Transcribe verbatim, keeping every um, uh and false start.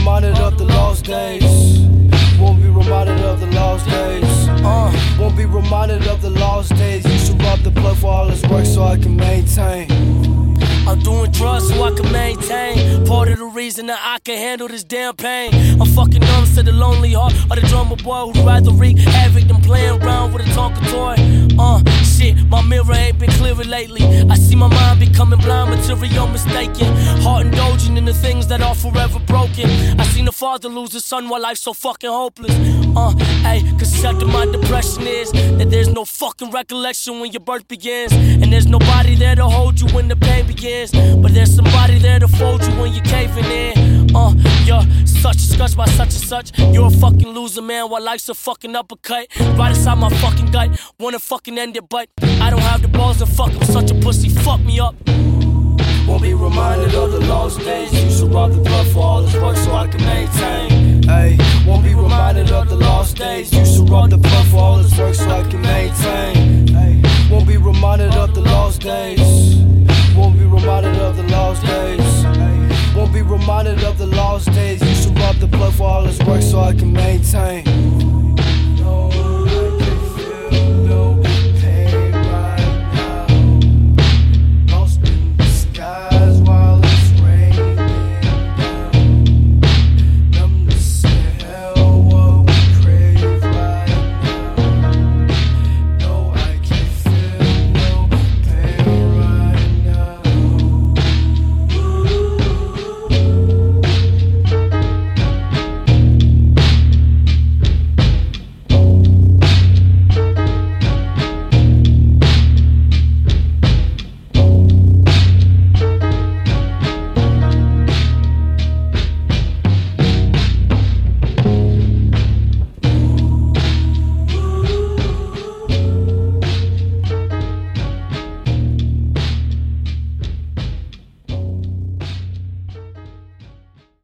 reminded of the lost days. Won't be reminded of the lost days. Uh, won't be reminded of the lost days. You should rub the blood for all this work so I can maintain. I'm doing drugs so I can maintain. Part of the reason that I can handle this damn pain. I'm fucking numb to the lonely heart of the drummer boy who'd rather wreak havoc than playing around with a Tonka toy. Uh, shit, my mirror ain't been clearer lately. I see my mind becoming blind, material mistaken. Heart indulging in the things that are forever broken. I seen a father lose his son while life's so fucking hopeless. Uh, hey, cause such of my depression is that there's no fucking recollection when your birth begins. And there's nobody there to hold you when the pain begins. But there's somebody there to fold you when you're caving in. Uh, you're such a scotch by such and such. You're a fucking loser, man, while life's a fucking uppercut. Right inside my fucking gut, wanna fucking end it, but I don't have the balls to fuck. I'm such a pussy, fuck me up. Won't be reminded of the lost days. You should rub the blood for all this work so I can maintain. Hey, won't be reminded of the lost days. You should rub the blood for all this work so I can maintain. Hey, won't be reminded of the lost days. Won't be reminded of the lost days. Won't be reminded of the lost days. You should rub the blood for all this work so I can maintain.